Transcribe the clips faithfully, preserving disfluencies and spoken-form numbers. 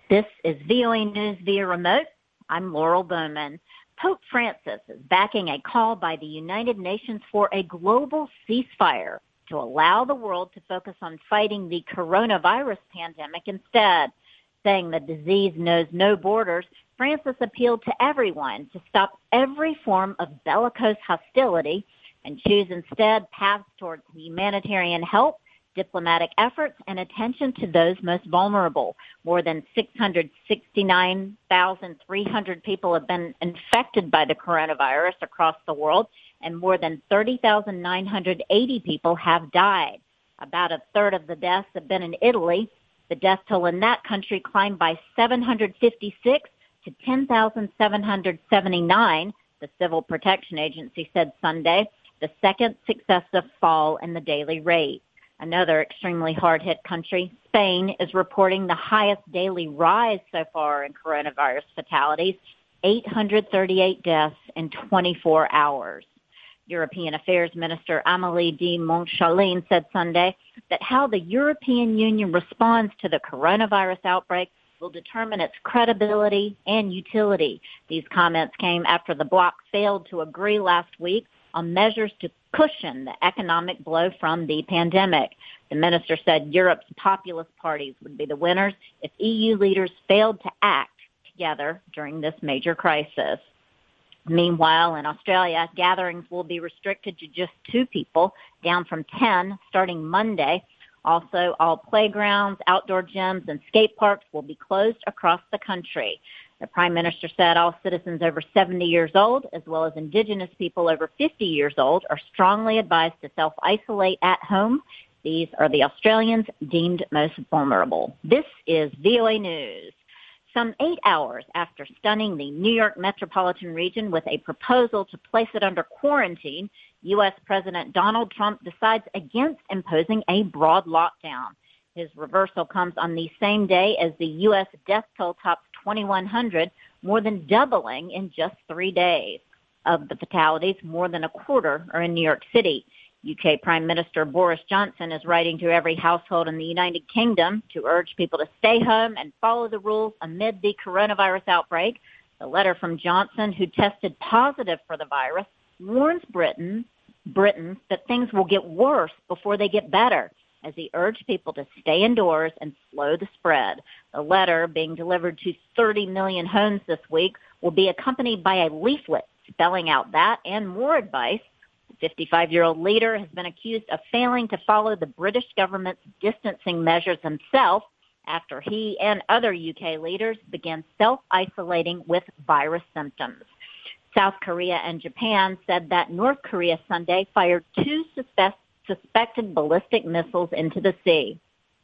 This is V O A News via remote. I'm Laurel Bowman. Pope Francis is backing a call by the United Nations for a global ceasefire to allow the world to focus on fighting the coronavirus pandemic instead. Saying the disease knows no borders, Francis appealed to everyone to stop every form of bellicose hostility and choose instead paths towards humanitarian help, diplomatic efforts, and attention to those most vulnerable. More than six hundred sixty-nine thousand three hundred people have been infected by the coronavirus across the world, and more than thirty thousand nine hundred eighty people have died. About a third of the deaths have been in Italy. The death toll in that country climbed by seven hundred fifty-six to ten thousand seven hundred seventy-nine, the Civil Protection Agency said Sunday, the second successive fall in the daily rate. Another extremely hard-hit country, Spain, is reporting the highest daily rise so far in coronavirus fatalities, eight hundred thirty-eight deaths in twenty-four hours. European Affairs Minister Amélie de Montchalin said Sunday that how the European Union responds to the coronavirus outbreak will determine its credibility and utility. These comments came after the bloc failed to agree last week on measures to cushion the economic blow from the pandemic. The minister said Europe's populist parties would be the winners if E U leaders failed to act together during this major crisis. Meanwhile, in Australia, gatherings will be restricted to just two people, down from ten starting Monday. Also, all playgrounds, outdoor gyms, and skate parks will be closed across the country. The Prime Minister said all citizens over seventy years old, as well as Indigenous people over fifty years old, are strongly advised to self-isolate at home. These are the Australians deemed most vulnerable. This is V O A News. Some eight hours after stunning the New York metropolitan region with a proposal to place it under quarantine, U S President Donald Trump decides against imposing a broad lockdown. His reversal comes on the same day as the U S death toll tops twenty-one hundred, more than doubling in just three days. Of the fatalities, more than a quarter are in New York City. U K Prime Minister Boris Johnson is writing to every household in the United Kingdom to urge people to stay home and follow the rules amid the coronavirus outbreak. The letter from Johnson, who tested positive for the virus, warns Britain, Britons that things will get worse before they get better, as he urged people to stay indoors and slow the spread. The letter, being delivered to thirty million homes this week, will be accompanied by a leaflet spelling out that and more advice. The fifty-five-year-old leader has been accused of failing to follow the British government's distancing measures himself after he and other U K leaders began self-isolating with virus symptoms. South Korea and Japan said that North Korea Sunday fired two suspect, suspected ballistic missiles into the sea.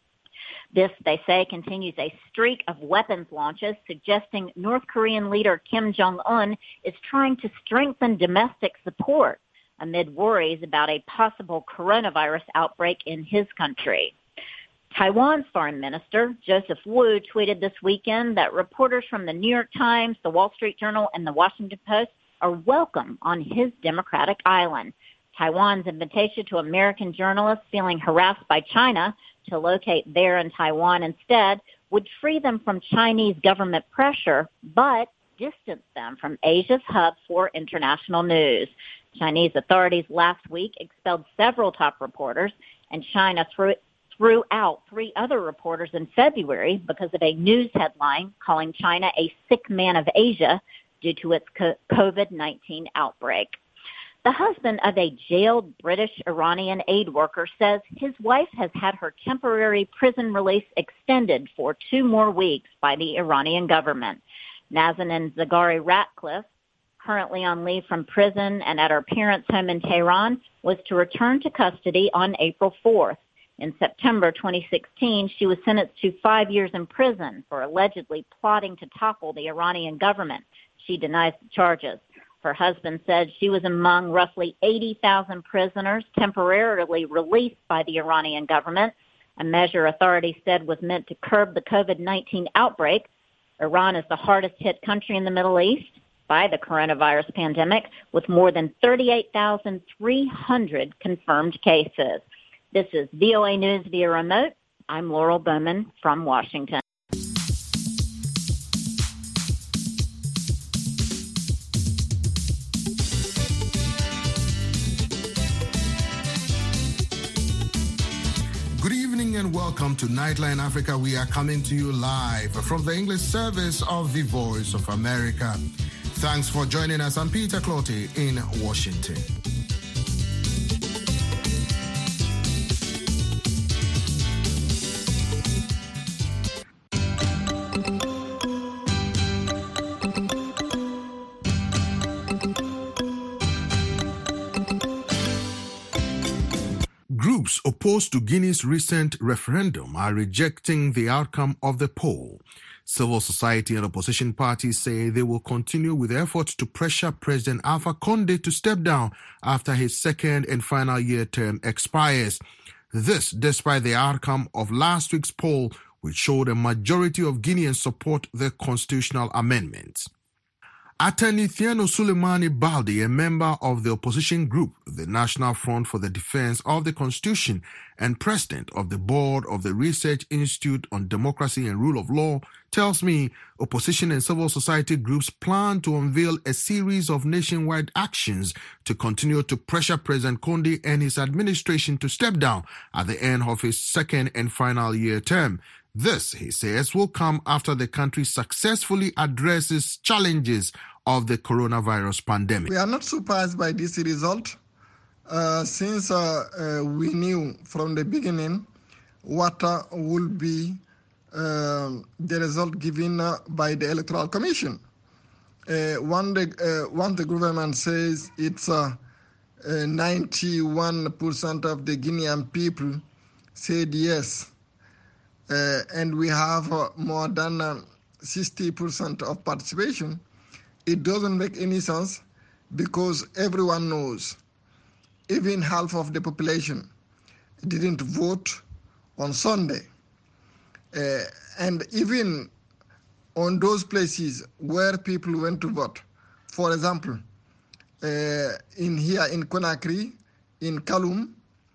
This, they say, continues a streak of weapons launches, suggesting North Korean leader Kim Jong-un is trying to strengthen domestic support amid worries about a possible coronavirus outbreak in his country. Taiwan's foreign minister, Joseph Wu, tweeted this weekend that reporters from the New York Times, the Wall Street Journal, and the Washington Post are welcome on his democratic island. Taiwan's invitation to American journalists feeling harassed by China to locate there in Taiwan instead would free them from Chinese government pressure, but distance them from Asia's hub for international news. Chinese authorities last week expelled several top reporters, and China threw, threw out three other reporters in February because of a news headline calling China a sick man of Asia due to its COVID nineteen outbreak. The husband of a jailed British Iranian aid worker says his wife has had her temporary prison release extended for two more weeks by the Iranian government. Nazanin Zaghari-Ratcliffe, currently on leave from prison and at her parents' home in Tehran, was to return to custody on April fourth. In September twenty sixteen, she was sentenced to five years in prison for allegedly plotting to topple the Iranian government. She denies the charges. Her husband said she was among roughly eighty thousand prisoners temporarily released by the Iranian government, a measure authorities said was meant to curb the COVID nineteen outbreak. Iran is the hardest hit country in the Middle East by the coronavirus pandemic, with more than thirty-eight thousand three hundred confirmed cases. This is V O A News via remote. I'm Laurel Bowman from Washington. and welcome to Nightline Africa. We are coming to you live from the English service of the Voice of America. Thanks for joining us. I'm Peter Clottey in Washington. Groups opposed to Guinea's recent referendum are rejecting the outcome of the poll. Civil society and opposition parties say they will continue with efforts to pressure President Alpha Condé to step down after his second and final year term expires. This despite the outcome of last week's poll, which showed a majority of Guineans support the constitutional amendments. Attorney Theano Suleimani Baldi, a member of the opposition group, the National Front for the Defense of the Constitution, and president of the board of the Research Institute on Democracy and Rule of Law, tells me opposition and civil society groups plan to unveil a series of nationwide actions to continue to pressure President Condé and his administration to step down at the end of his second and final year term. This, he says, will come after the country successfully addresses challenges of the coronavirus pandemic. We are not surprised by this result, uh, since uh, uh, we knew from the beginning what uh, will be uh, the result given uh, by the Electoral Commission. Uh, one the, uh, once the government says it's uh, uh, ninety-one percent of the Guinean people said yes, Uh, and we have uh, more than uh, sixty percent of participation, it doesn't make any sense, because everyone knows even half of the population didn't vote on Sunday. Uh, and even on those places where people went to vote, for example, uh, in here in Conakry, in Kaloum,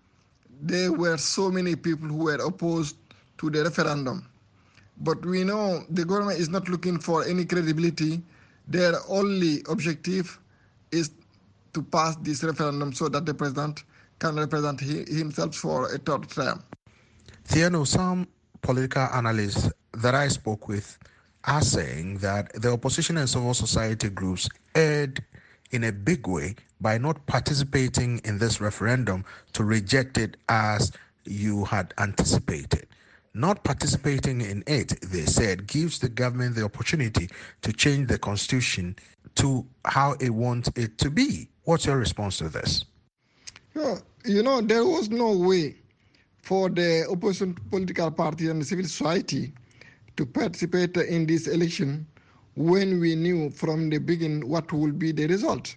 there were so many people who were opposed to the referendum. But we know the government is not looking for any credibility. Their only objective is to pass this referendum so that the president can represent he, himself for a third term. Theano, some political analysts that I spoke with are saying that the opposition and civil society groups erred in a big way by not participating in this referendum to reject it as you had anticipated. Not participating in it, they said, gives the government the opportunity to change the constitution to how it wants it to be. What's your response to this? Yeah, you know, there was no way for the opposition political party and the civil society to participate in this election when we knew from the beginning what will be the result.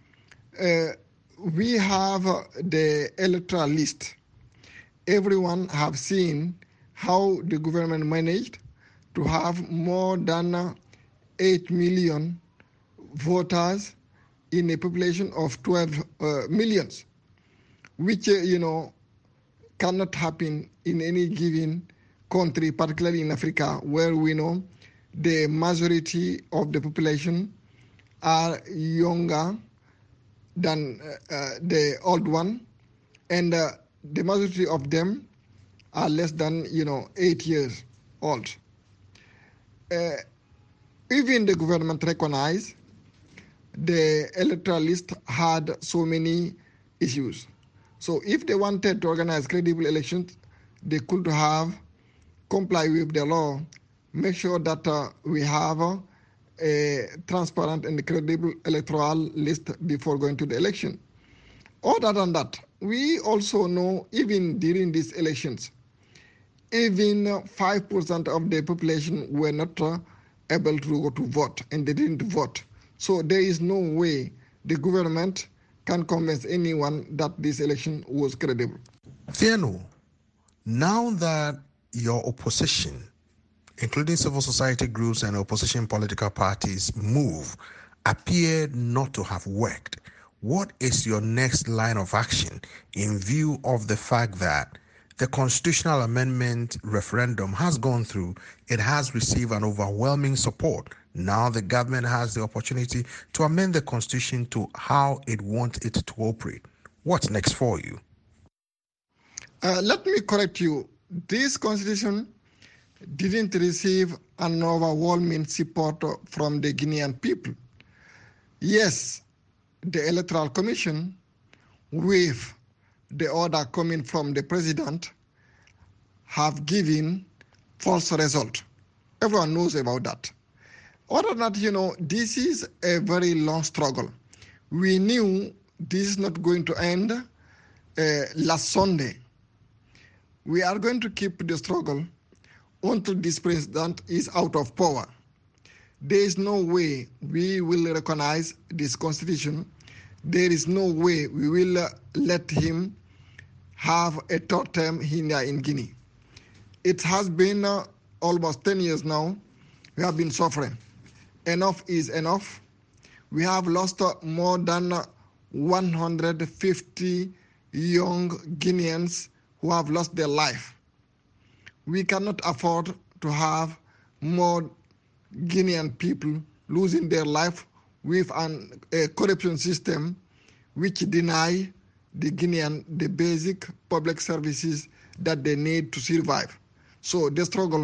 Uh, we have the electoral list. Everyone have seen how the government managed to have more than eight million voters in a population of twelve uh, millions, which, uh, you know, cannot happen in any given country, particularly in Africa, where we know the majority of the population are younger than uh, uh, the old one, and uh, the majority of them are less than, you know, eight years old. Uh, even the government recognized the electoral list had so many issues. So if they wanted to organize credible elections, they could have complied with the law, make sure that uh, we have uh, a transparent and credible electoral list before going to the election. Other than that, we also know even during these elections, even five percent of the population were not uh, able to go to vote, and they didn't vote. So there is no way the government can convince anyone that this election was credible. Theano, now that your opposition, including civil society groups and opposition political parties, move appeared not to have worked, what is your next line of action in view of the fact that the constitutional amendment referendum has gone through, it has received an overwhelming support? Now the government has the opportunity to amend the constitution to how it wants it to operate. What's next for you? Uh, let me correct you. this constitution didn't receive an overwhelming support from the Guinean people. Yes, the Electoral Commission, with the order coming from the president, have given false result. Everyone knows about that. Other than that, you know, this is a very long struggle. We knew this is not going to end uh, last Sunday. We are going to keep the struggle until this president is out of power. There is no way we will recognize this constitution. There is no way we will uh, let him have a third term here in Guinea. It has been uh, almost ten years now. We have been suffering. Enough is enough. We have lost uh, more than uh, one hundred fifty young Guineans who have lost their life. We cannot afford to have more Guinean people losing their life with an, a corruption system which deny the Guinean the basic public services that they need to survive. So the struggle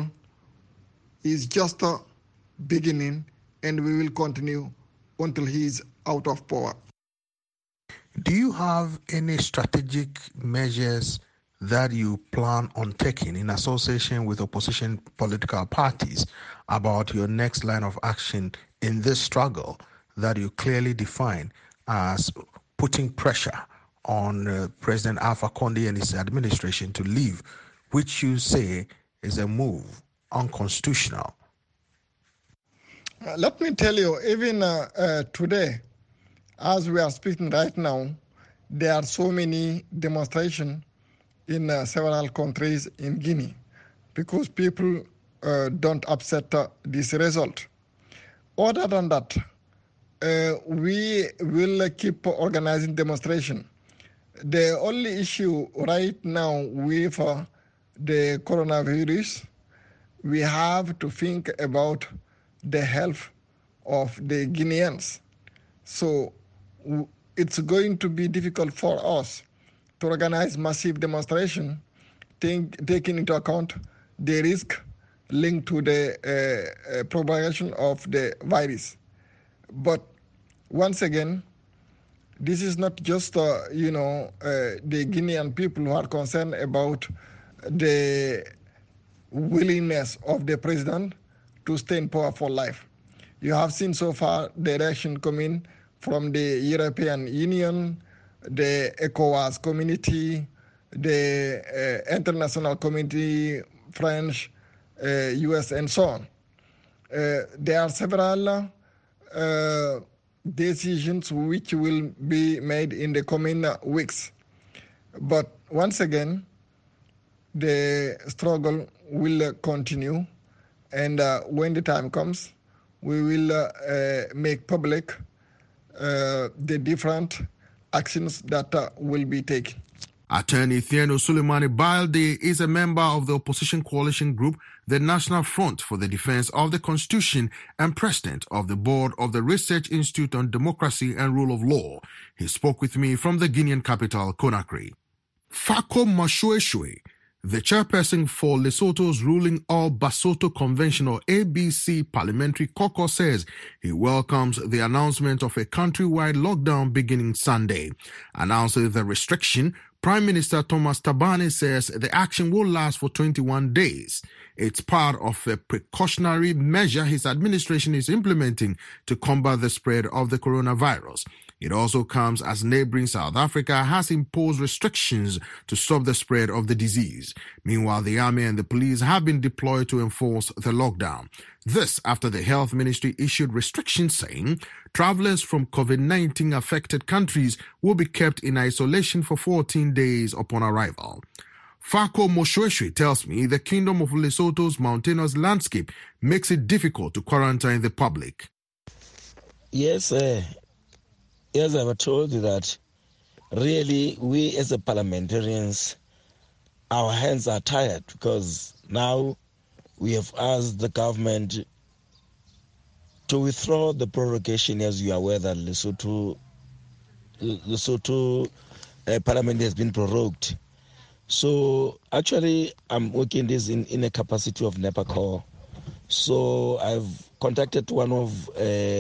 is just uh, beginning, and we will continue until he is out of power. Do you have any strategic measures that you plan on taking in association with opposition political parties about your next line of action in this struggle that you clearly define as putting pressure on uh, President Alpha Condé and his administration to leave, which you say is a move unconstitutional? Uh, let me tell you, even uh, uh, today, as we are speaking right now, there are so many demonstrations in uh, several countries in Guinea because people uh, don't accept uh, this result. Other than that, uh, we will keep organizing demonstration. The only issue right now with uh, the coronavirus, we have to think about the health of the Guineans. So w- it's going to be difficult for us to organize massive demonstration, think, taking into account the risk linked to the uh, uh, propagation of the virus. But once again, this is not just, uh, you know, uh, the Guinean people who are concerned about the willingness of the president to stay in power for life. You have seen so far the reaction coming from the European Union, the ECOWAS community, the uh, international community, French, uh, U S, and so on. Uh, there are several uh, decisions which will be made in the coming weeks. But once again, the struggle will continue, and uh, when the time comes, we will uh, uh, make public uh, the different actions that uh, will be taken. Attorney Theano Suleimani Balde is a member of the opposition coalition group, the National Front for the Defense of the Constitution, and president of the board of the Research Institute on Democracy and Rule of Law. He spoke with me from the Guinean capital, Conakry. Fako Mashueshwe, the chairperson for Lesotho's ruling All Basotho Convention, or A B C Parliamentary Caucus, says he welcomes the announcement of a countrywide lockdown beginning Sunday. Announcing the restriction, Prime Minister Thomas Tabane says the action will last for twenty-one days. It's part of a precautionary measure his administration is implementing to combat the spread of the coronavirus. It also comes as neighboring South Africa has imposed restrictions to stop the spread of the disease. Meanwhile, the army and the police have been deployed to enforce the lockdown. This after the health ministry issued restrictions saying travelers from COVID nineteen affected countries will be kept in isolation for fourteen days upon arrival. Fako Moshoeshe tells me the Kingdom of Lesotho's mountainous landscape makes it difficult to quarantine the public. Yes, uh, as I was told that really we as a parliamentarians, our hands are tired because now we have asked the government to withdraw the prorogation, as you are aware that Lesotho, Lesotho uh, parliament has been prorogued. So actually, I'm working this in, in a capacity of NEPACOR. So I've contacted one of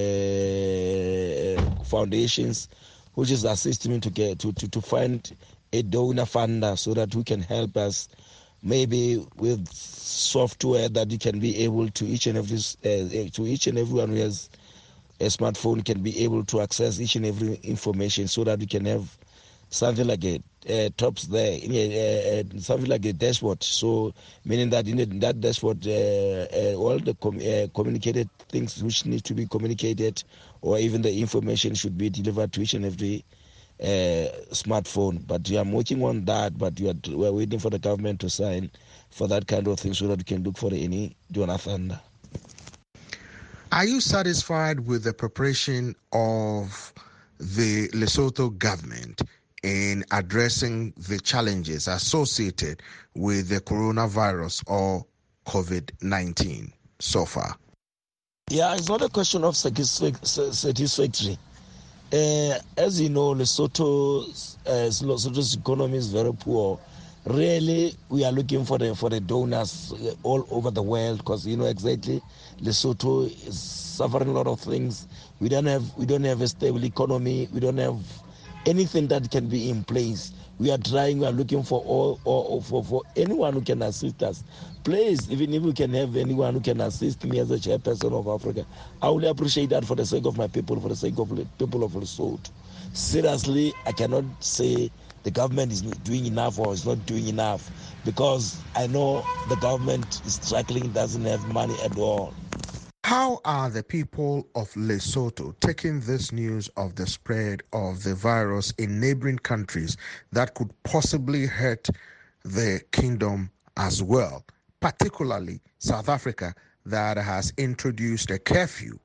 uh, foundations, which is assisting me to get to, to, to find a donor funder so that we can help us, maybe with software that you can be able to each and every uh, to each and everyone who has a smartphone can be able to access each and every information so that we can have something like a uh, tops there, uh, uh, something like a dashboard. So meaning that in, the, in that dashboard, uh, uh, all the com- uh, communicated things which need to be communicated, or even the information should be delivered to each and every uh, smartphone. But we are working on that, but we are, we are waiting for the government to sign for that kind of thing so that we can look for any donor funder. Are you satisfied with the preparation of the Lesotho government in addressing the challenges associated with the coronavirus or COVID nineteen so far? Yeah, it's not a question of satisfactory. Uh, as you know, Lesotho's, uh, Lesotho's economy is very poor. Really, we are looking for the for the donors all over the world, because you know exactly Lesotho is suffering a lot of things. We don't have we don't have a stable economy. We don't have anything that can be in place. We are trying. We are looking for all, all for for anyone who can assist us. Please, even if we can have anyone who can assist me as a chairperson of Africa, I would appreciate that for the sake of my people, for the sake of the people of Lesotho. Seriously, I cannot say the government is doing enough or is not doing enough, because I know the government is struggling, doesn't have money at all. How are the people of Lesotho taking this news of the spread of the virus in neighboring countries that could possibly hurt the kingdom as well, particularly South Africa, that has introduced a curfew?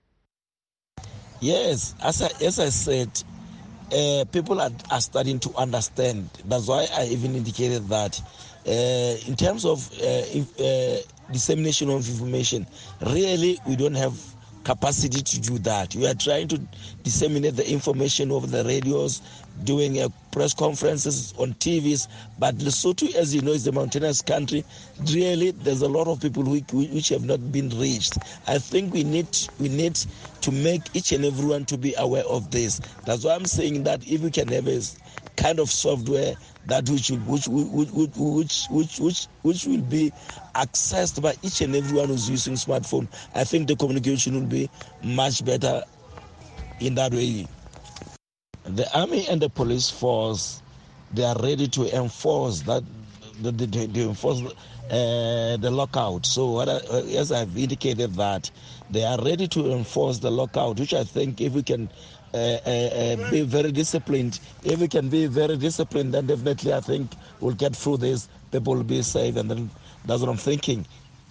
Yes, as I, as I said, uh, people are, are starting to understand. That's why I even indicated that uh, in terms of uh, if, uh, dissemination of information, really we don't have capacity to do that. We are trying to disseminate the information over the radios, doing uh, press conferences on T Vs, but Lesotho, as you know, is a mountainous country. Really, there's a lot of people who, which have not been reached. I think we need we need to make each and everyone to be aware of this. That's why I'm saying that if we can have a kind of software that which which which which which which which, which will be accessed by each and everyone who's using smartphone, I think the communication will be much better in that way. The army and the police force, they are ready to enforce that, the, the, to enforce uh, the lockout. So what I, as I've indicated that they are ready to enforce the lockout, which I think if we can uh, uh, uh, be very disciplined, if we can be very disciplined, then definitely I think we'll get through this. People will be safe, and then that's what I'm thinking.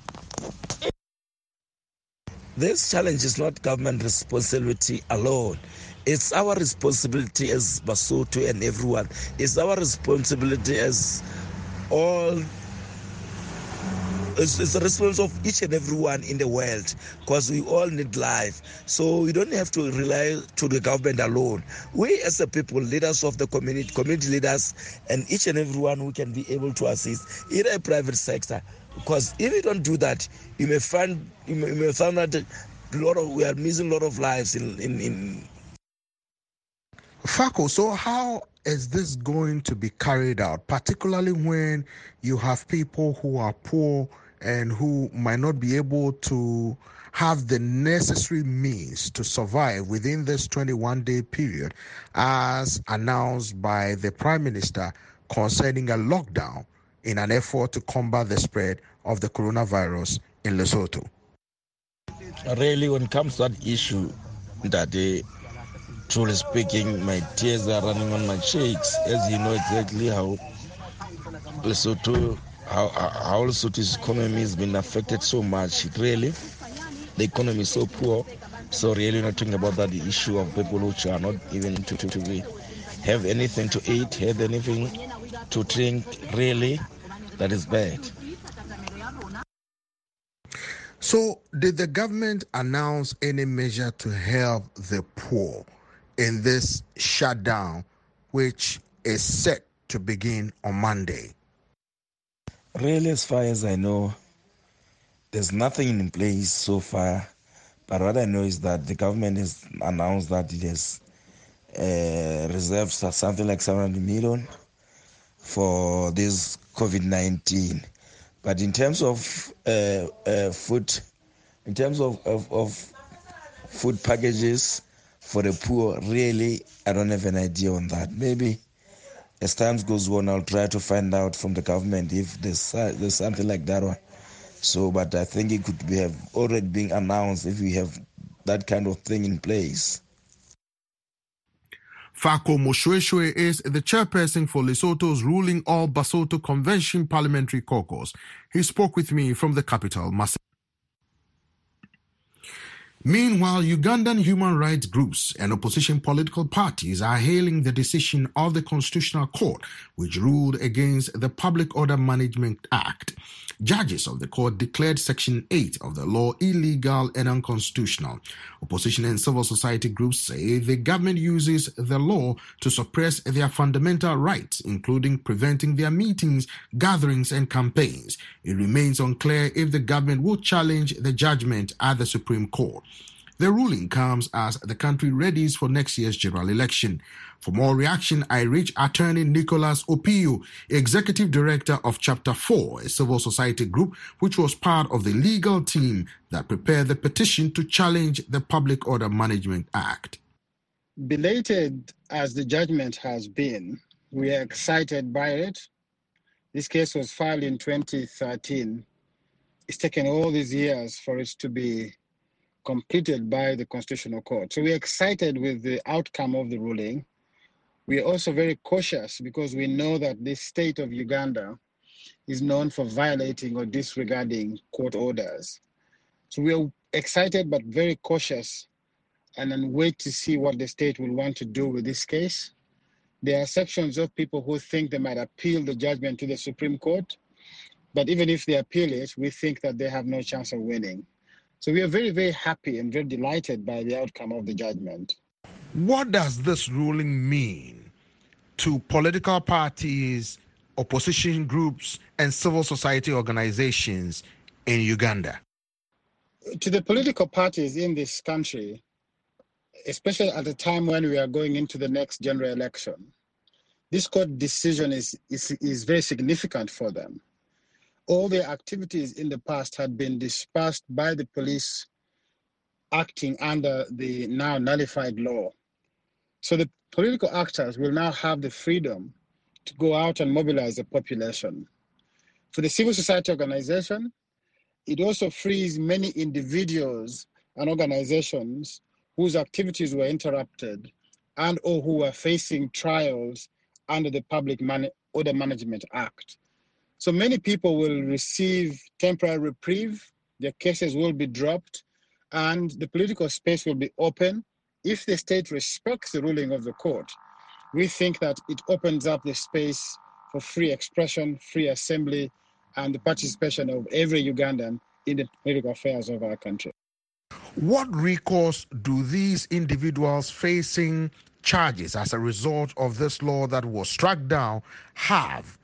This challenge is not government responsibility alone. It's our responsibility as Basotho and everyone. It's our responsibility as all. It's, it's the responsibility of each and everyone in the world, because we all need life. So we don't have to rely to the government alone. We as a people, leaders of the community, community leaders, and each and everyone who can be able to assist, in a private sector. Because if we don't do that, you may find you may, you may find that a lot of we are missing a lot of lives in in. in Fako, so how is this going to be carried out, particularly when you have people who are poor and who might not be able to have the necessary means to survive within this twenty-one day period, as announced by the Prime Minister concerning a lockdown in an effort to combat the spread of the coronavirus in Lesotho? Really, when it comes to that issue, that they, truly speaking, my tears are running on my cheeks, as you know exactly how Lesotho, how, how Lesotho's economy has been affected so much. Really, the economy is so poor. So really, we're not talking about that the issue of people which are not even to, to, to be, have anything to eat, have anything to drink. Really, that is bad. So, did the government announce any measure to help the poor in this shutdown, which is set to begin on Monday? Really, as far as I know, there's nothing in place so far. But what I know is that the government has announced that it has uh, reserved something like seven hundred million for this COVID nineteen. But in terms of uh, uh, food, in terms of, of, of food packages for the poor, really, I don't have an idea on that. Maybe as time goes on, I'll try to find out from the government if there's, uh, there's something like that one. So, but I think it could be have already been announced if we have that kind of thing in place. Fako Moshoeshoe is the chairperson for Lesotho's ruling All Basotho Convention Parliamentary Caucus. He spoke with me from the capital, Masaka. Meanwhile, Ugandan human rights groups and opposition political parties are hailing the decision of the Constitutional Court, which ruled against the Public Order Management Act. Judges of the court declared Section eight of the law illegal and unconstitutional. Opposition and civil society groups say the government uses the law to suppress their fundamental rights, including preventing their meetings, gatherings, and campaigns. It remains unclear if the government will challenge the judgment at the Supreme Court. The ruling comes as the country readies for next year's general election. For more reaction, I reach attorney Nicholas Opio, executive director of Chapter four, a civil society group which was part of the legal team that prepared the petition to challenge the Public Order Management Act. Belated as the judgment has been, we are excited by it. This case was filed in twenty thirteen. It's taken all these years for it to be completed by the Constitutional Court. So we're excited with the outcome of the ruling. We are also very cautious because we know that this state of Uganda is known for violating or disregarding court orders. So we are excited but very cautious and then wait to see what the state will want to do with this case. There are sections of people who think they might appeal the judgment to the Supreme Court, but even if they appeal it, we think that they have no chance of winning. So we are very, very happy and very delighted by the outcome of the judgment. What does this ruling mean to political parties, opposition groups, and civil society organizations in Uganda? To the political parties in this country, especially at the time when we are going into the next general election, this court decision is, is, is very significant for them. All their activities in the past had been dispersed by the police acting under the now nullified law. So the political actors will now have the freedom to go out and mobilize the population. For the civil society organization, it also frees many individuals and organizations whose activities were interrupted and or who were facing trials under the Public Man- Order Management Act. So many people will receive temporary reprieve, their cases will be dropped, and the political space will be open. If the state respects the ruling of the court, we think that it opens up the space for free expression, free assembly, and the participation of every Ugandan in the political affairs of our country. What recourse do these individuals facing charges as a result of this law that was struck down have?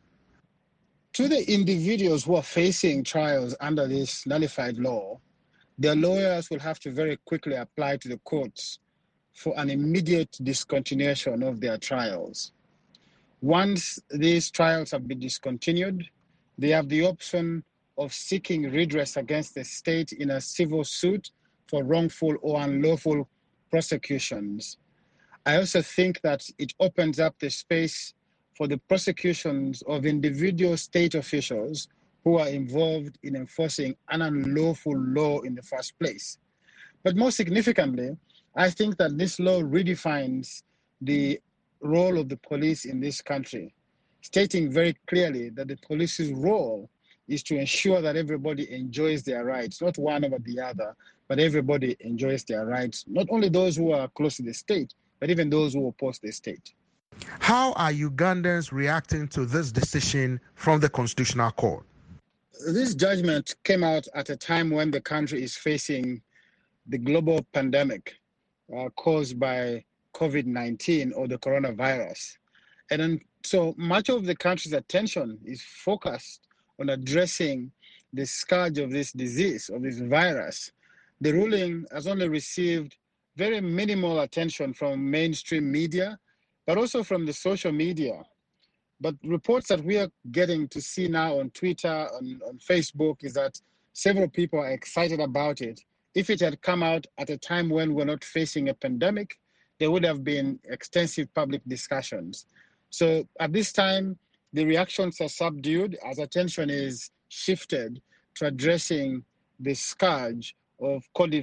To the individuals who are facing trials under this nullified law, their lawyers will have to very quickly apply to the courts for an immediate discontinuation of their trials. Once these trials have been discontinued, they have the option of seeking redress against the state in a civil suit for wrongful or unlawful prosecutions. I also think that it opens up the space for the prosecutions of individual state officials who are involved in enforcing an unlawful law in the first place. But more significantly, I think that this law redefines the role of the police in this country, stating very clearly that the police's role is to ensure that everybody enjoys their rights, not one over the other, but everybody enjoys their rights, not only those who are close to the state, but even those who oppose the state. How are Ugandans reacting to this decision from the Constitutional Court? This judgment came out at a time when the country is facing the global pandemic uh, caused by COVID nineteen or the coronavirus. And then, so much of the country's attention is focused on addressing the scourge of this disease, of this virus, the ruling has only received very minimal attention from mainstream media, but also from the social media. But reports that we are getting to see now on Twitter, on, on Facebook, is that several people are excited about it. If it had come out at a time when we're not facing a pandemic, there would have been extensive public discussions. So at this time, the reactions are subdued as attention is shifted to addressing the scourge of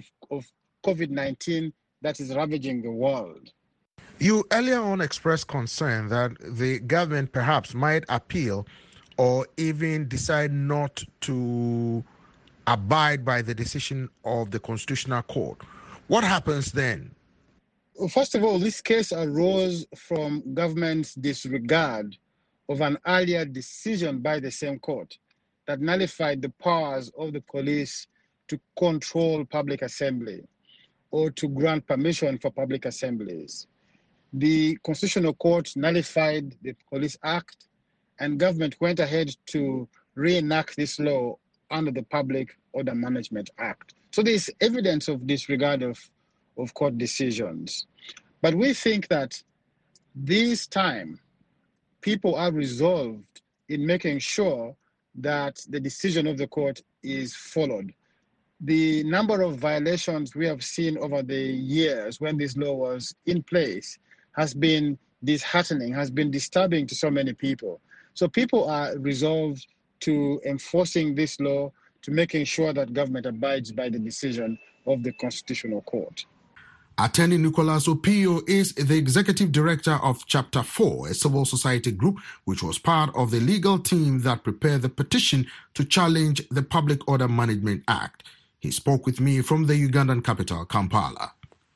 COVID nineteen that is ravaging the world. You earlier on expressed concern that the government perhaps might appeal or even decide not to abide by the decision of the Constitutional Court. What happens then? Well, first of all, this case arose from government's disregard of an earlier decision by the same court that nullified the powers of the police to control public assembly or to grant permission for public assemblies. The Constitutional Court nullified the Police Act, and government went ahead to reenact this law under the Public Order Management Act. So there's evidence of disregard of, of court decisions. But we think that this time, people are resolved in making sure that the decision of the court is followed. The number of violations we have seen over the years when this law was in place has been disheartening, has been disturbing to so many people. So people are resolved to enforcing this law, to making sure that government abides by the decision of the Constitutional Court. Attorney Nicholas Opio is the executive director of Chapter four, a civil society group which was part of the legal team that prepared the petition to challenge the Public Order Management Act. He spoke with me from the Ugandan capital, Kampala.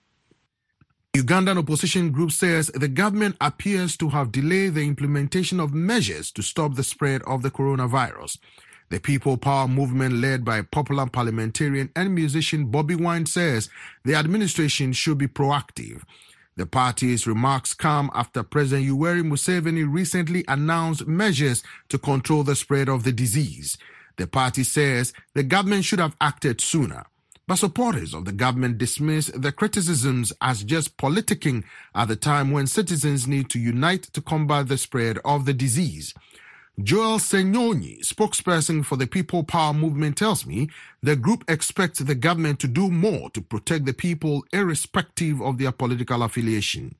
Ugandan opposition group says the government appears to have delayed the implementation of measures to stop the spread of the coronavirus. The People Power movement, led by popular parliamentarian and musician Bobby Wine, says the administration should be proactive. The party's remarks come after President Yoweri Museveni recently announced measures to control the spread of the disease. The party says the government should have acted sooner. But supporters of the government dismiss the criticisms as just politicking at the time when citizens need to unite to combat the spread of the disease. Joel Senyonyi, spokesperson for the People Power movement, tells me the group expects the government to do more to protect the people irrespective of their political affiliation.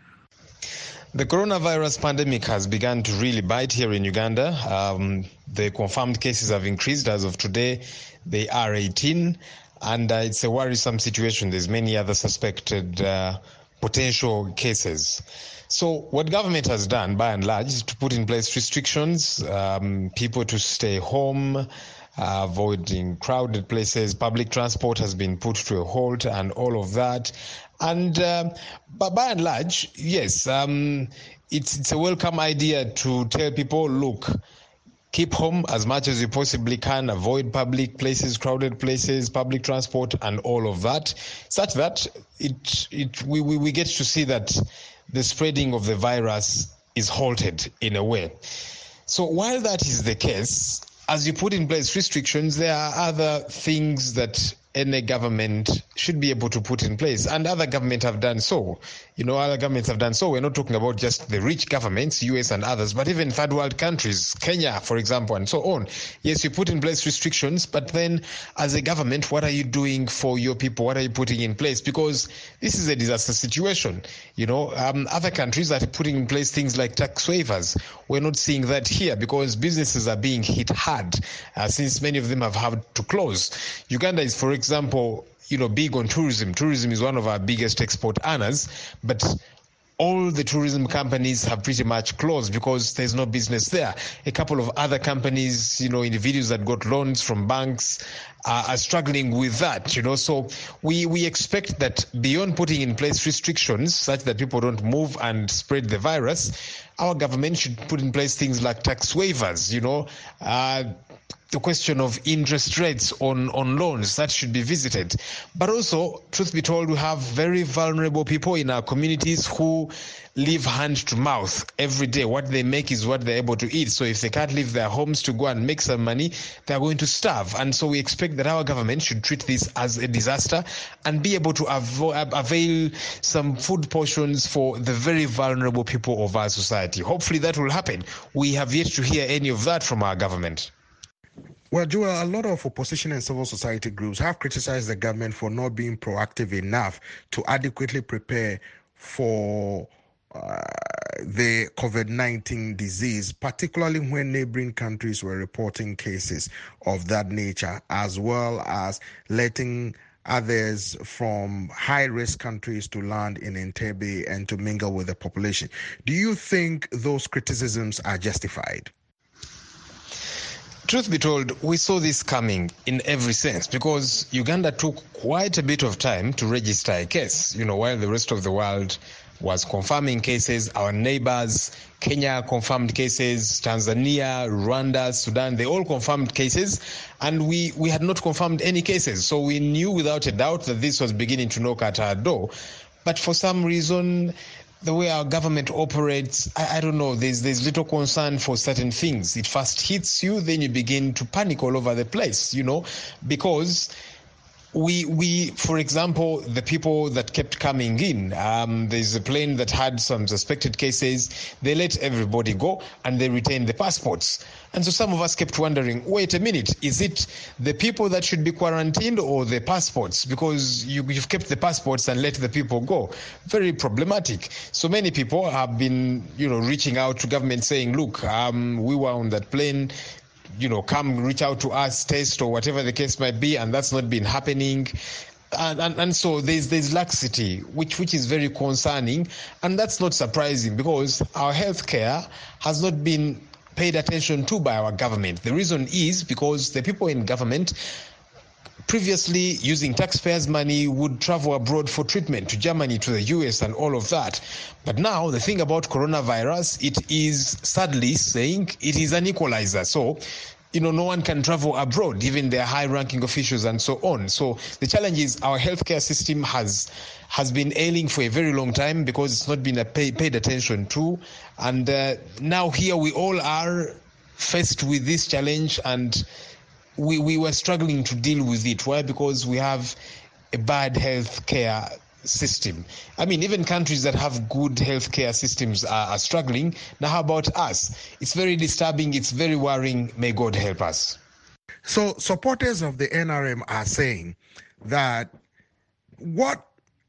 The coronavirus pandemic has begun to really bite here in Uganda. Um, the confirmed cases have increased. As of today, they are eighteen. And uh, it's a worrisome situation. There's many other suspected uh, potential cases. So what government has done, by and large, is to put in place restrictions, um, people to stay home, uh, avoiding crowded places. Public transport has been put to a halt and all of that. And uh, but by and large, yes, um, it's, it's a welcome idea to tell people, look, keep home as much as you possibly can, avoid public places, crowded places, public transport, and all of that, such that it, it we, we, we get to see that the spreading of the virus is halted in a way. So while that is the case, as you put in place restrictions, there are other things that any government should be able to put in place, and other governments have done so. You know, other governments have done so. We're not talking about just the rich governments, U S and others, but even third world countries, Kenya, for example, and so on. Yes, you put in place restrictions, but then as a government, what are you doing for your people? What are you putting in place? Because this is a disaster situation. You know, um, other countries are putting in place things like tax waivers. We're not seeing that here because businesses are being hit hard uh, since many of them have had to close. Uganda is, for example, you know, big on tourism. Tourism is one of our biggest export earners, but all the tourism companies have pretty much closed because there's no business there. A couple of other companies, you know, individuals that got loans from banks uh, are struggling with that, you know. So we, we expect that beyond putting in place restrictions such that people don't move and spread the virus, our government should put in place things like tax waivers, you know, uh, the question of interest rates on, on loans, that should be visited. But also, truth be told, we have very vulnerable people in our communities who live hand to mouth every day. What they make is what they're able to eat. So if they can't leave their homes to go and make some money, they're going to starve. And so we expect that our government should treat this as a disaster and be able to avo- avail some food portions for the very vulnerable people of our society. Hopefully that will happen. We have yet to hear any of that from our government. Well, Joel, a lot of opposition and civil society groups have criticized the government for not being proactive enough to adequately prepare for uh, the COVID nineteen disease, particularly when neighboring countries were reporting cases of that nature, as well as letting others from high-risk countries to land in Entebbe and to mingle with the population. Do you think those criticisms are justified? Truth be told, we saw this coming in every sense because Uganda took quite a bit of time to register a case. You know, while the rest of the world was confirming cases, our neighbors, Kenya confirmed cases, Tanzania, Rwanda, Sudan, they all confirmed cases, and we, we had not confirmed any cases. So we knew without a doubt that this was beginning to knock at our door. But for some reason, the way our government operates, I, I don't know, there's there's little concern for certain things. It first hits you, then you begin to panic all over the place, you know, because we, we for example, the people that kept coming in, um, there's a plane that had some suspected cases, they let everybody go and they retained the passports. And so some of us kept wondering, wait a minute, is it the people that should be quarantined or the passports? Because you, you've kept the passports and let the people go. Very problematic. So many people have been, you know, reaching out to government saying, look, um, we were on that plane, you know, come reach out to us, test or whatever the case might be, and that's not been happening. And, and, and so there's there's laxity, which which is very concerning, and that's not surprising because our healthcare has not been paid attention to by our government. The reason is because the people in government previously, using taxpayers' money, would travel abroad for treatment to Germany, to the U S and all of that. But now the thing about coronavirus, it is sadly saying it is an equalizer. So, you know, no one can travel abroad, even their high-ranking officials and so on. So the challenge is our healthcare system has has been ailing for a very long time because it's not been a pay, paid attention to. And uh, now here we all are faced with this challenge, and we, we were struggling to deal with it. Why? Because we have a bad healthcare system. I mean, even countries that have good healthcare systems are, are struggling. Now, how about us? It's very disturbing. It's very worrying. May God help us. So supporters of the N R M are saying that what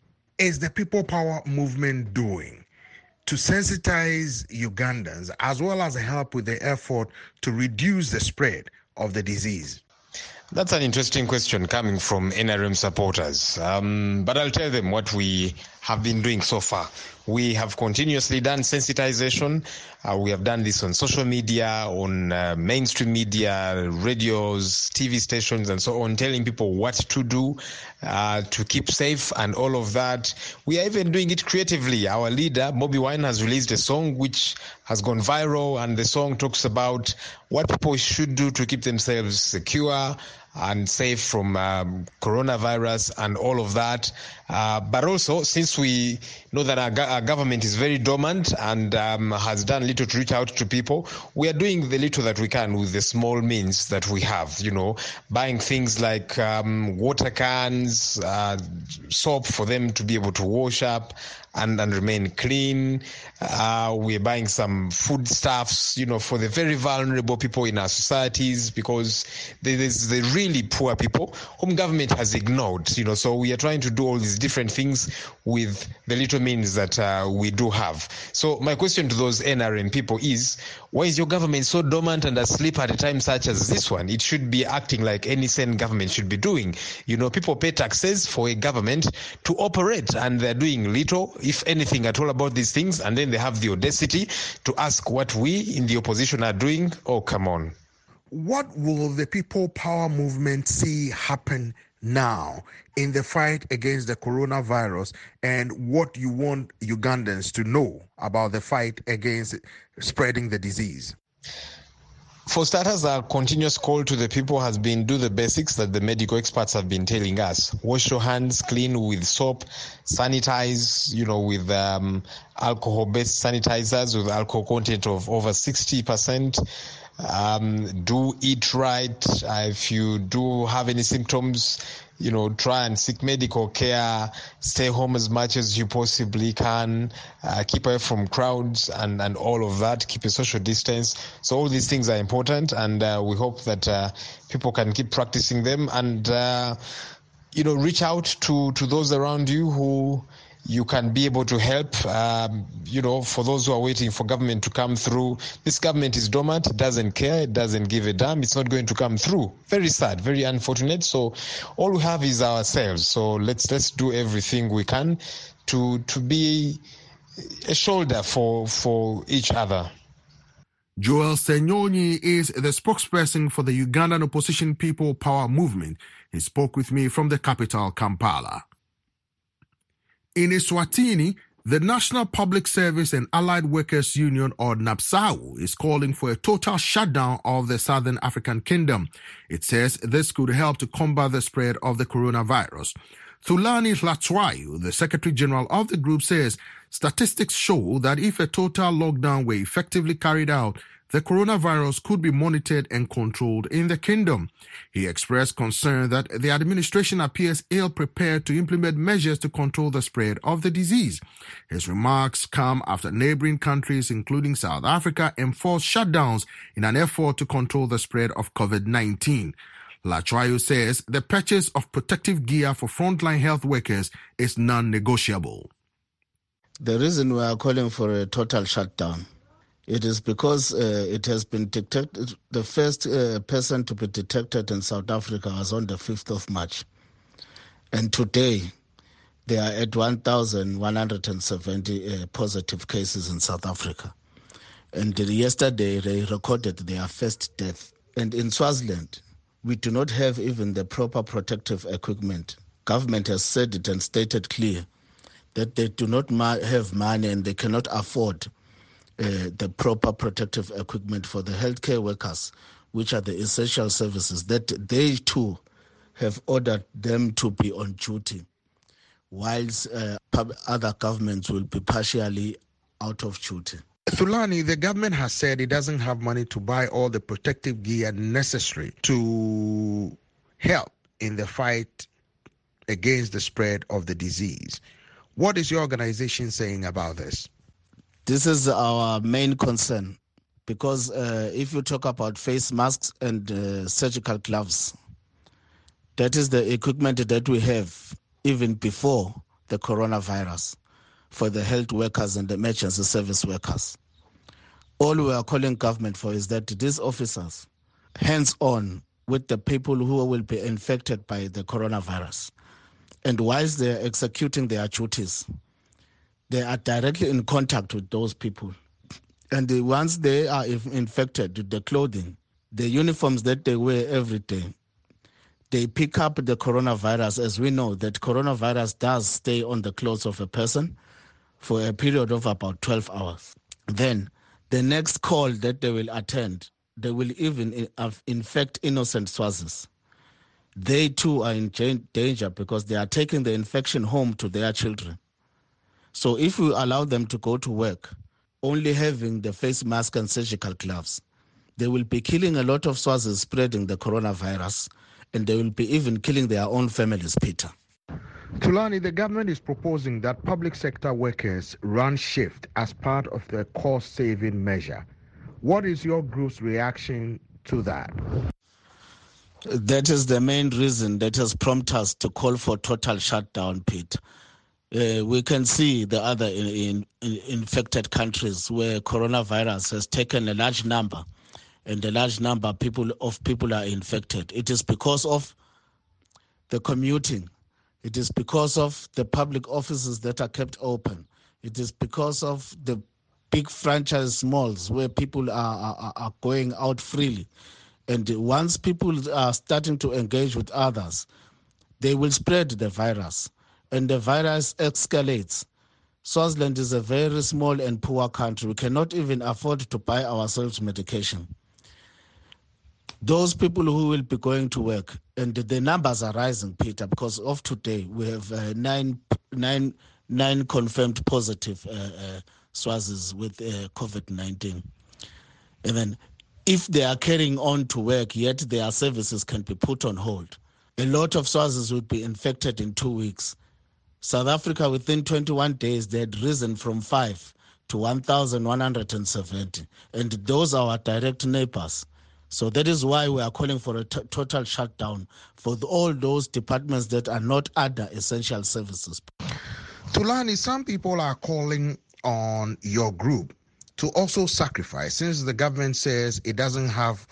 is the People Power movement doing to sensitize Ugandans as well as help with the effort to reduce the spread of the disease? That's an interesting question coming from N R M supporters. Um, but I'll tell them what we have been doing so far. We have continuously done sensitization. Uh, we have done this on social media, on uh, mainstream media, radios, T V stations, and so on, telling people what to do uh, to keep safe and all of that. We are even doing it creatively. Our leader, Bobi Wine, has released a song which has gone viral, and the song talks about what people should do to keep themselves secure and safe from um, coronavirus and all of that. Uh, but also, since we know that our, go- our government is very dormant and um, has done little to reach out to people, we are doing the little that we can with the small means that we have, you know, buying things like um, water cans, uh, soap for them to be able to wash up and, and remain clean. Uh, we're buying some foodstuffs, you know, for the very vulnerable people in our societies, because there's the really poor people whom government has ignored, you know, so we are trying to do all these different things with the little means that uh, we do have. So my question to those N R M people is, why is your government so dormant and asleep at a time such as this one? It should be acting like any sane government should be doing. You know, people pay taxes for a government to operate, and they're doing little, if anything at all, about these things, and then they have the audacity to ask what we in the opposition are doing. Oh, come on. What will the People Power movement see happen now in the fight against the coronavirus, and what you want Ugandans to know about the fight against spreading the disease? For starters, our continuous call to the people has been do the basics that the medical experts have been telling us. Wash your hands, clean with soap, sanitize, you know, with um, alcohol-based sanitizers with alcohol content of over sixty percent. Um, do eat right. Uh, if you do have any symptoms, you know, try and seek medical care. Stay home as much as you possibly can. Uh, keep away from crowds and, and all of that. Keep a social distance. So all these things are important, and uh, we hope that uh, people can keep practicing them and, uh, you know, reach out to, to those around you who you can be able to help. Um, you know, for those who are waiting for government to come through, this government is dormant. It doesn't care. It doesn't give a damn. It's not going to come through. Very sad, very unfortunate. So all we have is ourselves. So let's let's do everything we can to to be a shoulder for for each other. Joel Senyonyi is the spokesperson for the Ugandan Opposition People Power Movement. He spoke with me from the capital, Kampala. In Eswatini, the National Public Service and Allied Workers Union, or NAPSAU, is calling for a total shutdown of the Southern African Kingdom. It says this could help to combat the spread of the coronavirus. Thulani Hlatshwayo, the Secretary General of the group, says statistics show that if a total lockdown were effectively carried out, the coronavirus could be monitored and controlled in the kingdom. He expressed concern that the administration appears ill-prepared to implement measures to control the spread of the disease. His remarks come after neighboring countries, including South Africa, enforced shutdowns in an effort to control the spread of COVID nineteen. Hlatshwayo says the purchase of protective gear for frontline health workers is non-negotiable. The reason we are calling for a total shutdown, it is because uh, it has been detected. The first uh, person to be detected in South Africa was on the fifth of March. And today, they are at one thousand one hundred seventy uh, positive cases in South Africa. And yesterday, they recorded their first death. And in Swaziland, we do not have even the proper protective equipment. Government has said it and stated clear that they do not ma- have money and they cannot afford Uh, the proper protective equipment for the healthcare workers, which are the essential services, that they too have ordered them to be on duty, whilst uh, other governments will be partially out of duty. Thulani, the government has said it doesn't have money to buy all the protective gear necessary to help in the fight against the spread of the disease. What is your organization saying about this? This is our main concern, because uh, if you talk about face masks and uh, surgical gloves, that is the equipment that we have even before the coronavirus for the health workers and the emergency service workers. All we are calling government for is that these officers, hands-on with the people who will be infected by the coronavirus, and whilst they are executing their duties, they are directly in contact with those people. And once they are infected with the clothing, the uniforms that they wear every day, they pick up the coronavirus. As we know, that coronavirus does stay on the clothes of a person for a period of about twelve hours. Then the next call that they will attend, they will even infect innocent Swazis. They too are in danger because they are taking the infection home to their children. So if we allow them to go to work, only having the face mask and surgical gloves, they will be killing a lot of Swazis spreading the coronavirus, and they will be even killing their own families, Peter. Thulani, the government is proposing that public sector workers run shift as part of their cost-saving measure. What is your group's reaction to that? That is the main reason that has prompted us to call for total shutdown, Peter. Uh, we can see the other in, in, in infected countries where coronavirus has taken a large number, and a large number of people, of people are infected. It is because of the commuting. It is because of the public offices that are kept open. It is because of the big franchise malls where people are, are, are going out freely. And once people are starting to engage with others, they will spread the virus. And the virus escalates. Swaziland is a very small and poor country. We cannot even afford to buy ourselves medication. those people who will be going to work, and the numbers are rising, Peter, because of today we have uh, nine, nine, nine confirmed positive uh, uh, Swazis with uh, COVID nineteen. And then if they are carrying on to work, yet their services can be put on hold, a lot of Swazis would be infected in two weeks. South Africa, within twenty-one days, they had risen from five to one thousand one hundred seventy. And those are our direct neighbors. So that is why we are calling for a t- total shutdown for the, all those departments that are not other essential services. Thulani, some people are calling on your group to also sacrifice, since the government says it doesn't have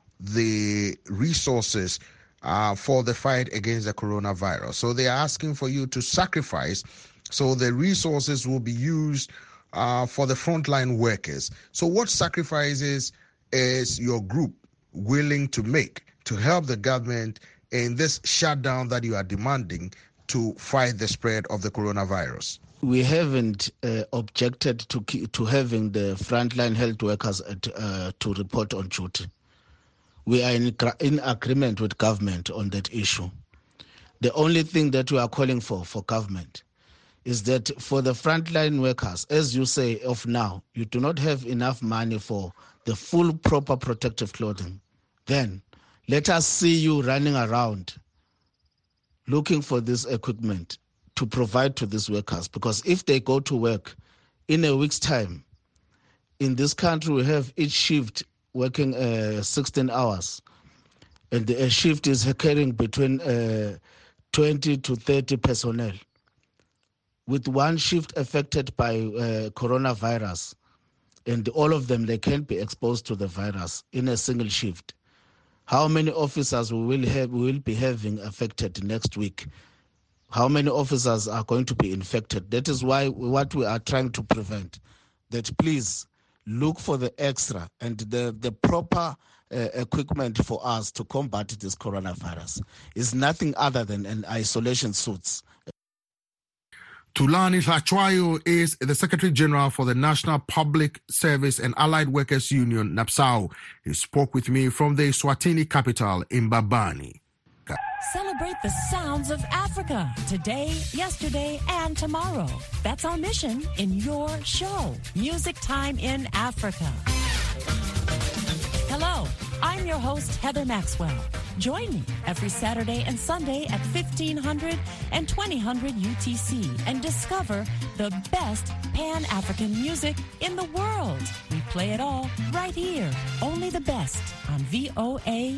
the resources uh, for the fight against the coronavirus. So they are asking for you to sacrifice so the resources will be used uh, for the frontline workers. So what sacrifices is your group willing to make to help the government in this shutdown that you are demanding to fight the spread of the coronavirus? We haven't uh, objected to to having the frontline health workers at, uh, to report on duty. We are in, in agreement with government on that issue. The only thing that we are calling for for government is that for the frontline workers, as you say of now, you do not have enough money for the full proper protective clothing. Then let us see you running around looking for this equipment to provide to these workers, because if they go to work in a week's time, in this country we have each shift working uh, sixteen hours, and a shift is carrying between uh, twenty to thirty personnel. With one shift affected by uh, coronavirus, and all of them, they can't be exposed to the virus in a single shift. How many officers we will have, we will be having affected next week? How many officers are going to be infected? That is why what we are trying to prevent, that please look for the extra and the, the proper uh, equipment for us to combat this coronavirus. Is nothing other than an isolation suits. Thulani Hlachwayo is the Secretary General for the National Public Service and Allied Workers Union, NAPSAO. He spoke with me from the Eswatini capital, Mbabane. Celebrate the sounds of Africa today, yesterday, and tomorrow. That's our mission in your show, Music Time in Africa. Hello, I'm your host, Heather Maxwell. Join me every Saturday and Sunday at fifteen hundred and twenty hundred U T C and discover the best Pan-African music in the world. We play it all right here, only the best on V O A.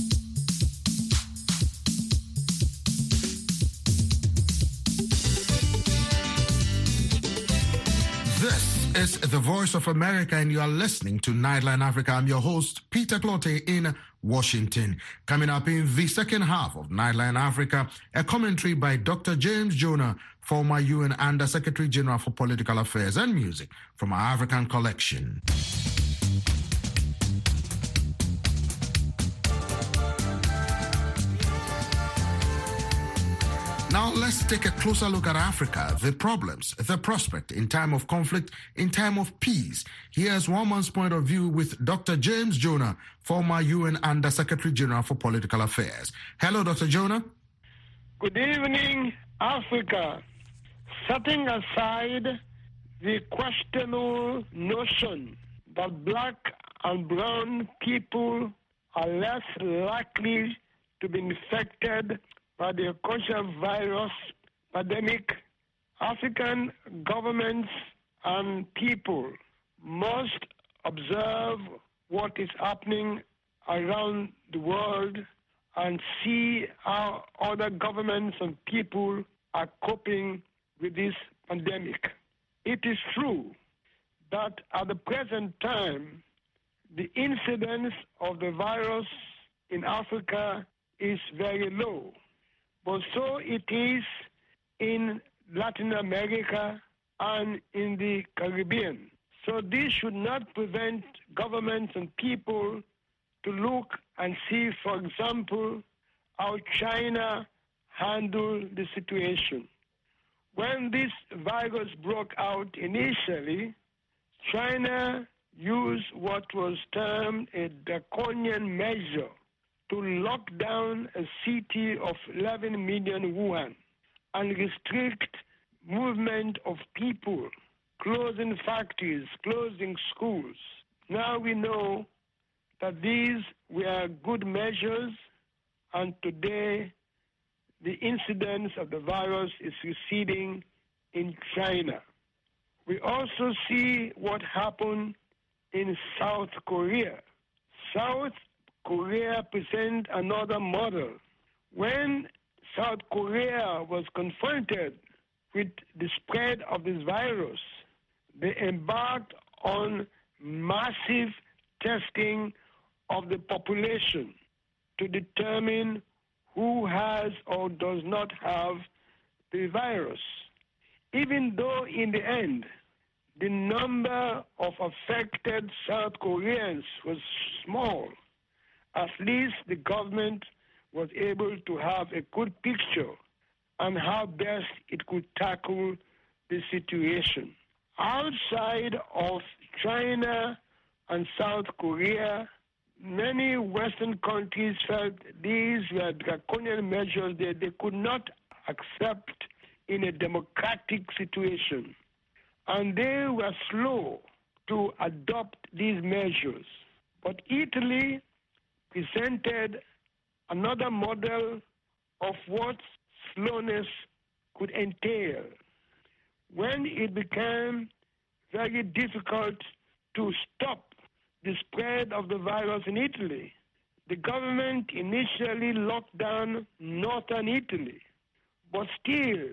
This is the Voice of America, and you are listening to Nightline Africa. I'm your host, Peter Clottey in Washington. Coming up in the second half of Nightline Africa, a commentary by Doctor James Jonah, former U N Under Secretary General for Political Affairs, and music from our African collection. Now let's take a closer look at Africa, the problems, the prospect in time of conflict, in time of peace. Here's one man's point of view with Doctor James Jonah, former U N Under Secretary General for Political Affairs. Hello, Doctor Jonah. Good evening, Africa. Setting aside the questionable notion that black and brown people are less likely to be infected by the coronavirus pandemic, African governments and people must observe what is happening around the world and see how other governments and people are coping with this pandemic. It is true that at the present time, the incidence of the virus in Africa is very low. But so it is in Latin America and in the Caribbean. So this should not prevent governments and people to look and see, for example, how China handled the situation. When this virus broke out initially, China used what was termed a draconian measure to lock down a city of eleven million Wuhan and restrict movement of people, closing factories, closing schools. Now we know that these were good measures, and today the incidence of the virus is receding in China. We also see what happened in South Korea. South Korea presents another model. When South Korea was confronted with the spread of this virus, they embarked on massive testing of the population to determine who has or does not have the virus. Even though in the end, the number of affected South Koreans was small, at least the government was able to have a good picture on how best it could tackle the situation. Outside of China and South Korea, many Western countries felt these were draconian measures that they could not accept in a democratic situation. And they were slow to adopt these measures. But Italy presented another model of what slowness could entail. When it became very difficult to stop the spread of the virus in Italy, the government initially locked down northern Italy, but still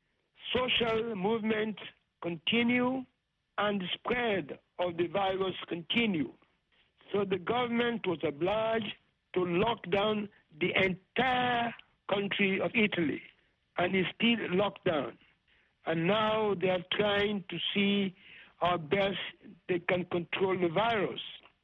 social movements continue and the spread of the virus continue. So the government was obliged to lock down the entire country of Italy, and is still locked down. And now they are trying to see how best they can control the virus.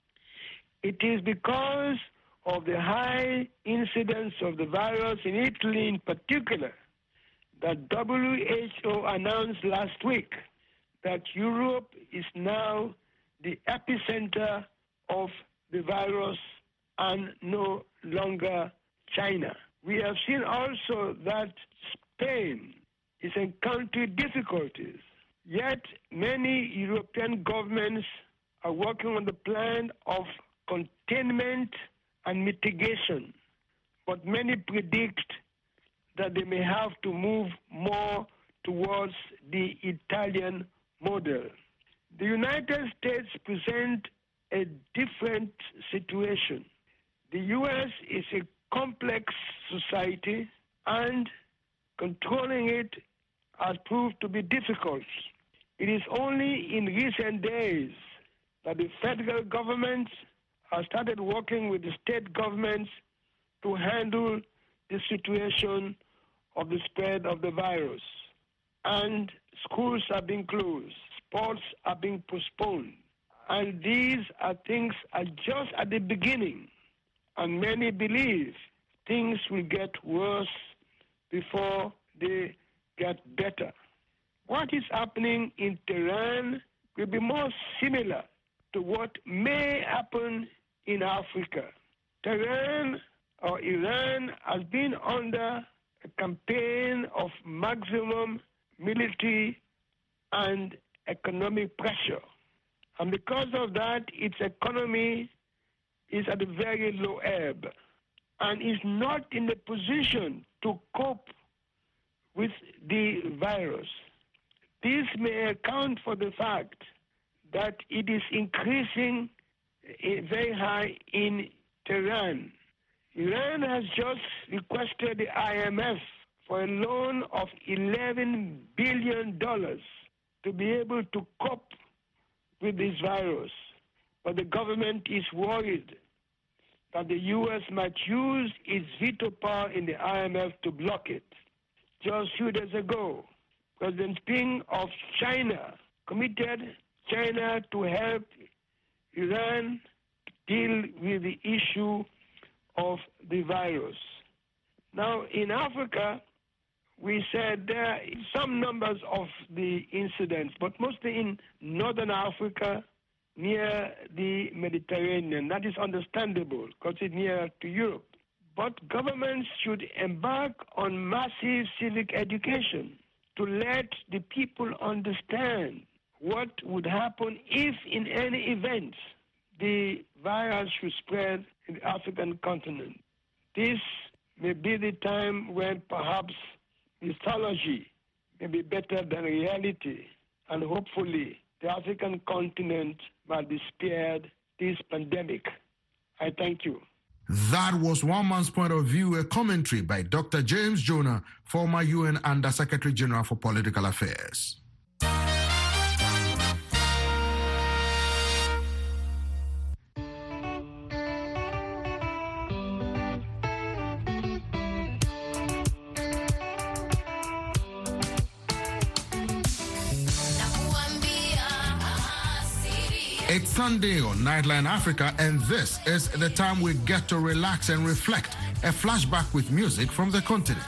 It is because of the high incidence of the virus in Italy in particular that W H O announced last week that Europe is now the epicenter of the virus and no longer China. We have seen also that Spain is encountering difficulties, yet many European governments are working on the plan of containment and mitigation, but many predict that they may have to move more towards the Italian model. The United States present a different situation. The U S is a complex society, and controlling it has proved to be difficult. It is only in recent days that the federal government has started working with the state governments to handle the situation of the spread of the virus. And schools are being closed, sports are being postponed. And these are things are just at the beginning. And many believe things will get worse before they get better. What is happening in Tehran will be more similar to what may happen in Africa. Tehran or Iran has been under a campaign of maximum military and economic pressure. And because of that, its economy is at a very low ebb and is not in the position to cope with the virus. This may account for the fact that it is increasing very high in Tehran. Iran has just requested the I M F for a loan of eleven billion dollars to be able to cope with this virus. But the government is worried that the U S might use its veto power in the I M F to block it. Just a few days ago, President Ping of China committed China to help Iran deal with the issue of the virus. Now, in Africa, we said there are some numbers of the incidents, but mostly in northern Africa, near the Mediterranean. That is understandable because it's near to Europe. But governments should embark on massive civic education to let the people understand what would happen if, in any event, the virus should spread in the African continent. This may be the time when perhaps mythology may be better than reality, and hopefully the African continent might be spared this pandemic. I thank you. That was one man's point of view, a commentary by Doctor James Jonah, former U N Under-Secretary General for Political Affairs. It's Sunday on Nightline Africa, and this is the time we get to relax and reflect. A flashback with music from the continent.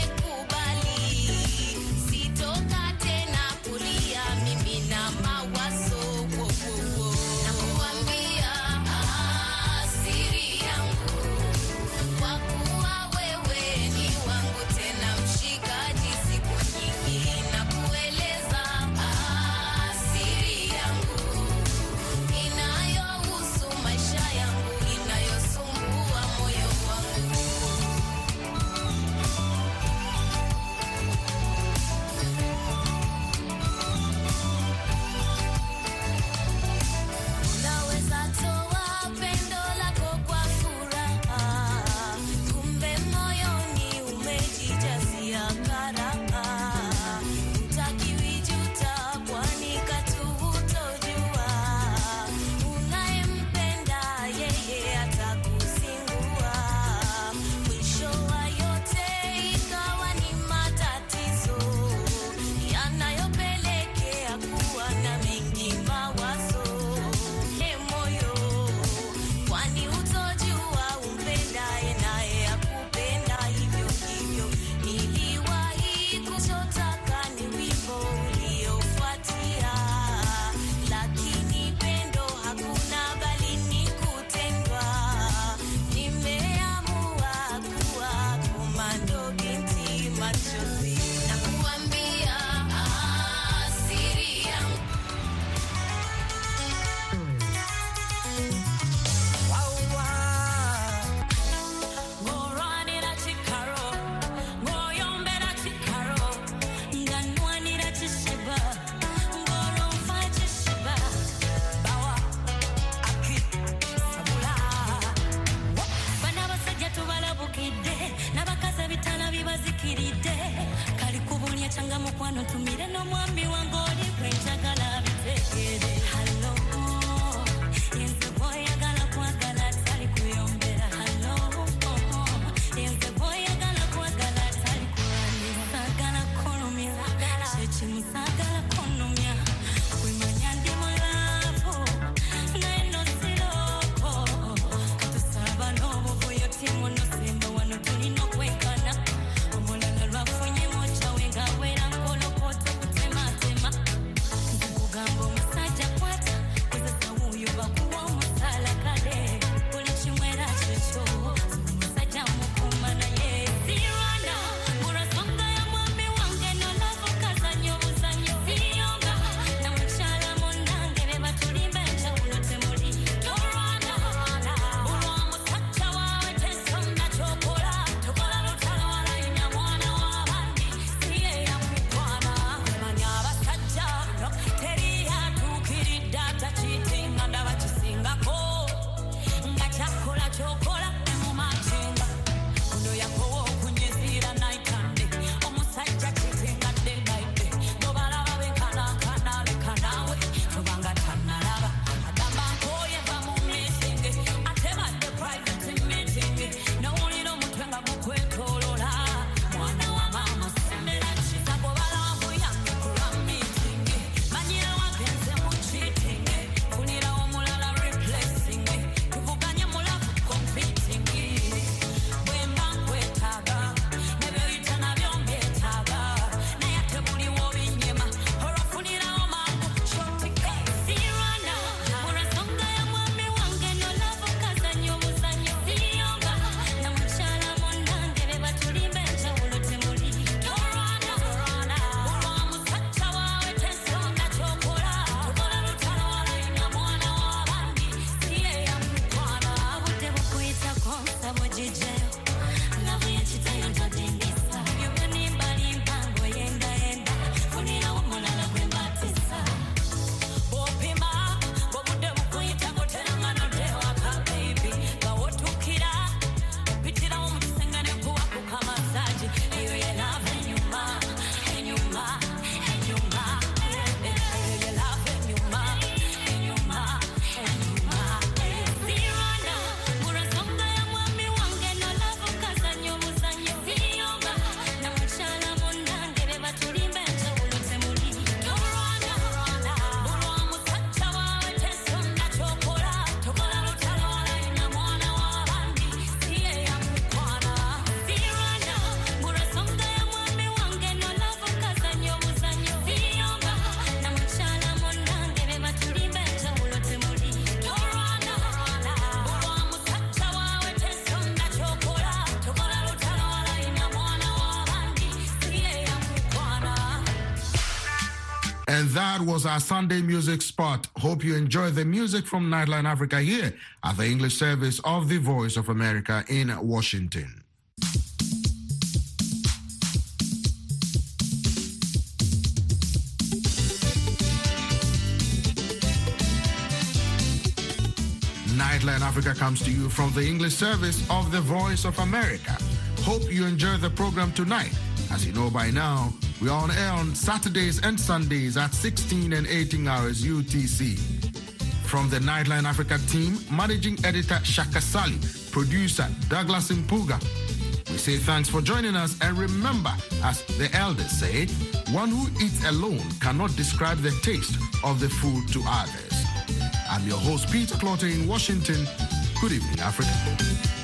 Mimi na mawazo And that was our Sunday music spot. Hope you enjoy the music from Nightline Africa here at the English service of the Voice of America in Washington. Nightline Africa comes to you from the English service of the Voice of America. Hope you enjoy the program tonight. As you know by now, we are on air on Saturdays and Sundays at sixteen and eighteen hours U T C. From the Nightline Africa team, Managing Editor Shaka Sali, Producer Douglas Impuga, we say thanks for joining us, and remember, as the elders say, one who eats alone cannot describe the taste of the food to others. I'm your host, Peter Clotter in Washington. Good evening, Africa.